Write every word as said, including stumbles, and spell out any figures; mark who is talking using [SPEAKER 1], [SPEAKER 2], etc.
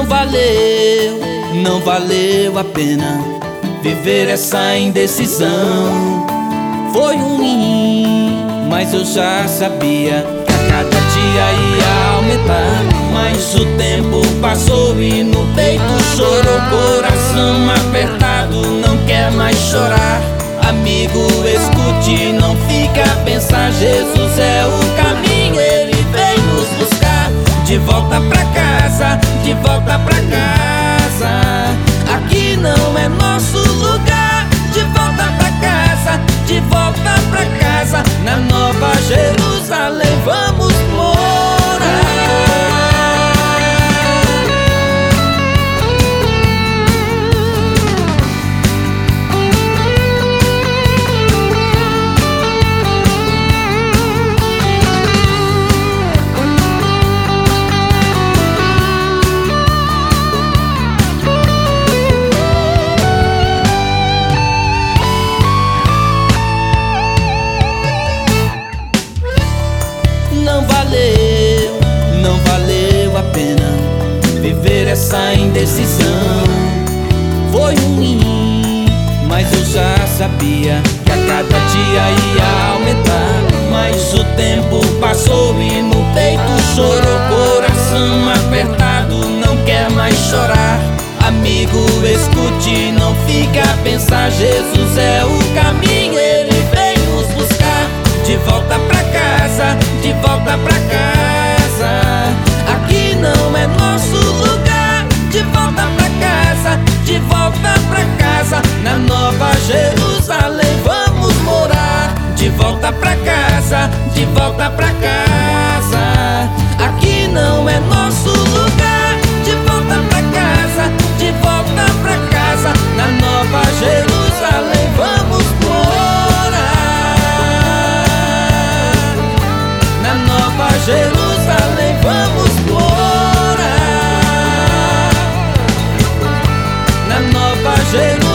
[SPEAKER 1] valeu, não valeu a pena viver essa indecisão. Foi ruim, mas eu já sabia que a cada dia ia aumentar. Mas o tempo passou e no peito chorou, coração apertado, não quer mais chorar. Amigo, escute, não fica a pensar, Jesus é o caminho, Ele vem nos buscar. De volta pra casa, de volta pra casa, aqui não é nosso lugar. De volta pra casa, de volta pra casa, na Nova Jerusalém vamos morar. Não valeu, não valeu a pena viver essa indecisão. Foi ruim, mas eu já sabia que a cada dia ia aumentar. Mas o tempo passou e no peito chorou, coração apertado, não quer mais chorar. Amigo, escute, não fica a pensar, Jesus é o caminho, Ele vem nos buscar. De volta pra casa, de volta pra casa, aqui não é nosso lugar. De volta pra casa, de volta pra casa, na Nova Jerusalém vamos morar. De volta pra casa, de volta pra casa, aqui não é nosso lugar. De volta pra casa, de volta pra casa, na Nova Jerusalém vamos morar. Na Nova Jerusalém vamos morar. Na Nova Jerusalém